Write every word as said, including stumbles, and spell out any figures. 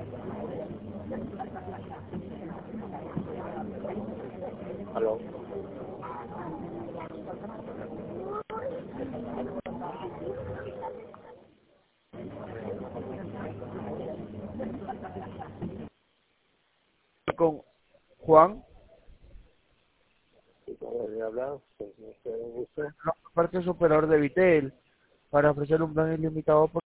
Aló. Con Juan, Sí, como había hablado, pues, no sé, usted. parque superior de Vitel, para ofrecer un plan ilimitado